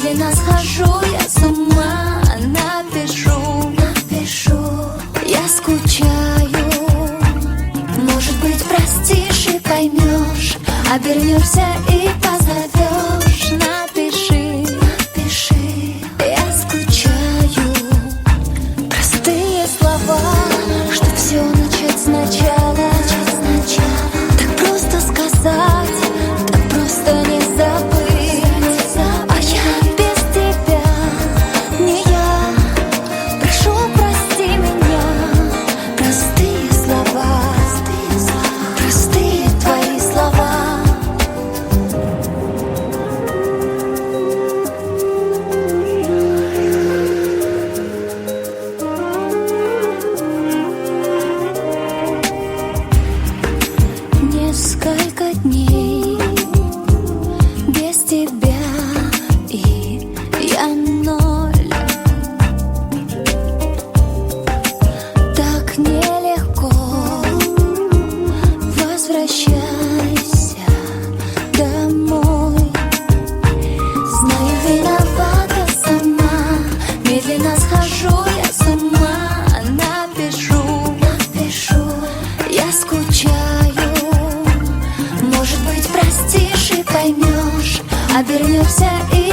медленно схожу я с ума. Напишу, я скучаю. Может быть, простишь и поймешь, обернешься и позовешь. Напиши, я скучаю. Простые слова, что все начать сначала. Так просто сказать, так просто не забыть. А я без тебя, не я. Прошу, прости меня. Простые слова, простые твои слова. Несколько дней без тебя, и я ноль. Так нелегко. Возвращайся домой. Знаю, виновата сама. Медленно схожу я с ума. Напишу, я скучаю. Может быть, простишь и поймешь, обернешься и